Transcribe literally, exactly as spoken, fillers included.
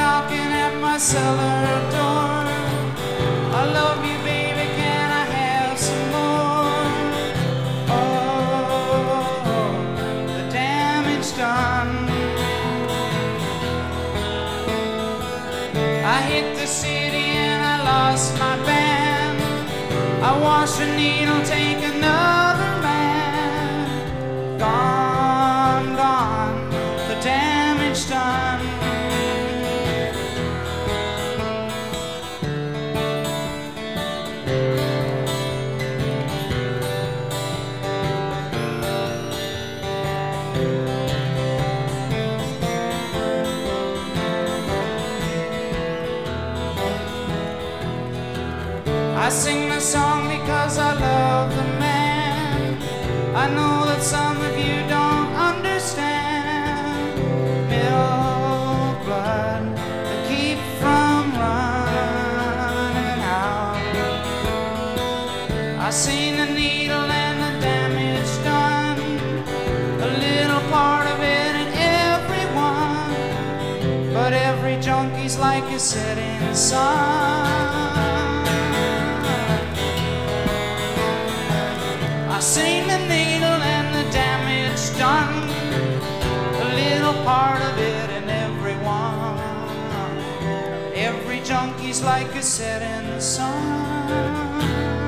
knocking at my cellar door. I love you, baby, can I have some more? Oh, the damage done. I hit the city and I lost my band. I watched a needle take another man. Gone, gone, the damage done. I sing the song because I love the man. I know that some of you don't understand. Milk blood to keep from running out. I seen the needle and the damage done, a little part of it in everyone, but every junkie's like a setting sun. I seen the needle and the damage done, a little part of it in everyone. Every junkie's like a setting sun.